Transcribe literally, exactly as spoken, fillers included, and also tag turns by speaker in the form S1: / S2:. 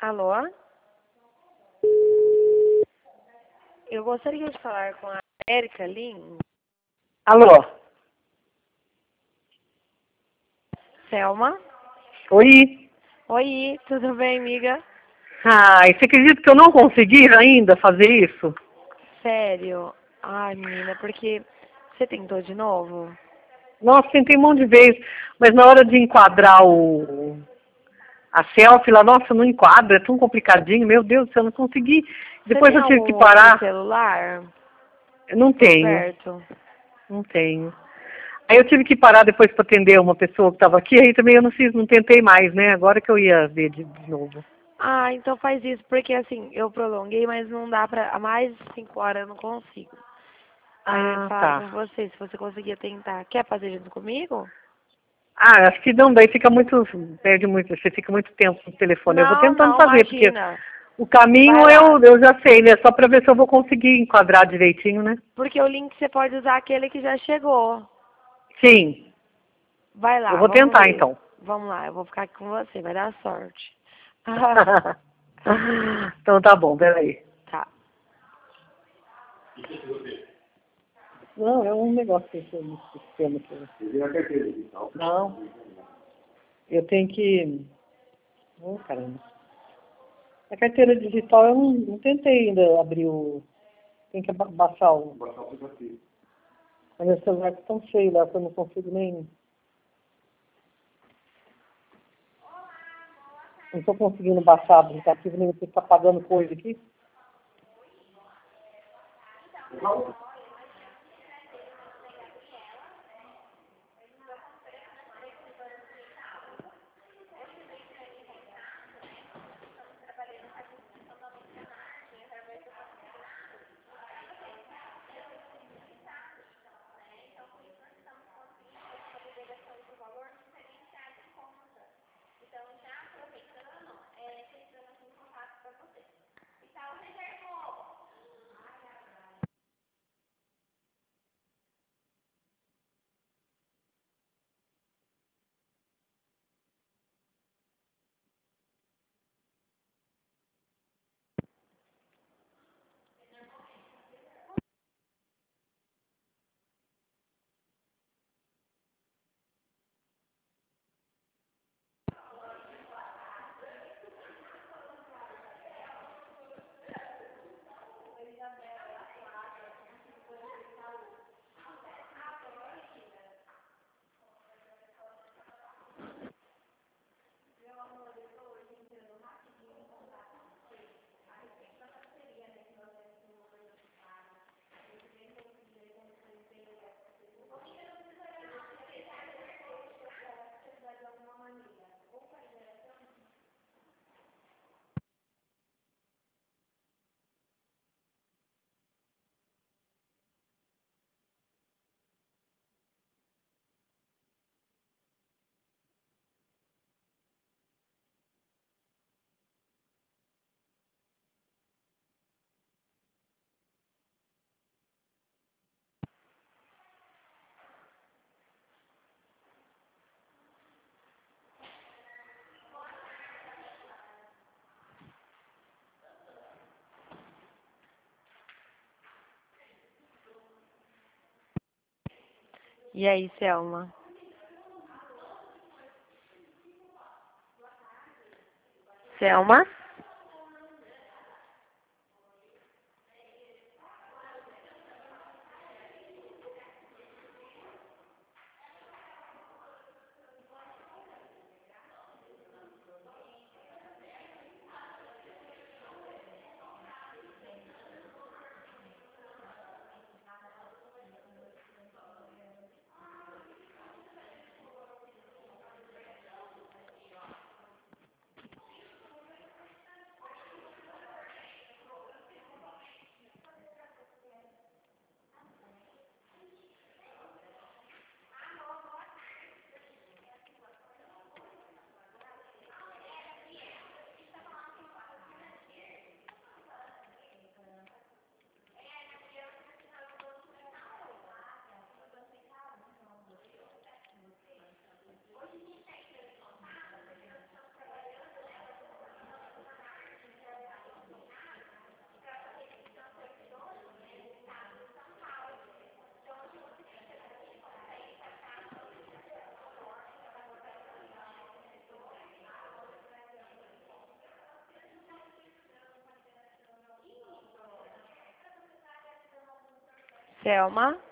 S1: Alô? Eu gostaria de falar com a Érica Lin.
S2: Alô?
S1: Selma?
S2: Oi?
S1: Oi, tudo bem, amiga?
S2: Ai, você acredita que eu não consegui ainda fazer isso?
S1: Sério? Ai, menina, porque você tentou de novo?
S2: Nossa, tentei um monte de vezes, mas na hora de enquadrar o a selfie lá, nossa, não enquadra, é tão complicadinho, meu Deus do céu, eu não consegui.
S1: Você
S2: Depois
S1: tem
S2: eu tive
S1: algum
S2: que
S1: outro
S2: parar.
S1: celular
S2: Eu não
S1: por
S2: tenho,
S1: perto?
S2: não tenho. Aí eu tive que parar depois para atender uma pessoa que estava aqui, aí também eu não fiz, não tentei mais, né? Agora que eu ia ver de, de novo.
S1: Ah, então faz isso, porque assim, eu prolonguei, mas não dá pra. Há mais de cinco horas eu não consigo. Aí eu ia
S2: Ah,
S1: falar com
S2: tá.
S1: você, se você conseguia tentar. Quer fazer junto comigo?
S2: Ah, acho que não, daí fica muito, perde muito, você fica muito tempo no telefone. Eu vou
S1: Não,
S2: tentando
S1: não,
S2: fazer, porque
S1: imagina.
S2: o
S1: Vai
S2: caminho
S1: lá.
S2: eu, eu já sei, né? Só para ver se eu vou conseguir enquadrar direitinho, né?
S1: Porque o link você pode usar aquele que já chegou.
S2: Sim,
S1: Vai
S2: eu
S1: lá,
S2: vou
S1: vamos
S2: tentar
S1: ver.
S2: então.
S1: Vamos lá, eu vou ficar aqui com você, vai dar sorte.
S2: Então tá bom, peraí.
S1: Tá.
S2: Não, é um negócio que eu no sistema aqui. Não, eu tenho que. Oh, caramba. A carteira digital eu não, não tentei ainda abrir o. Tem que aba- baixar o. Mas meu celular tá tão cheio lá que eu não consigo nem. Não estou conseguindo baixar o aplicativo, nem você está pagando coisa aqui.
S1: E aí, Selma? Selma? Selma.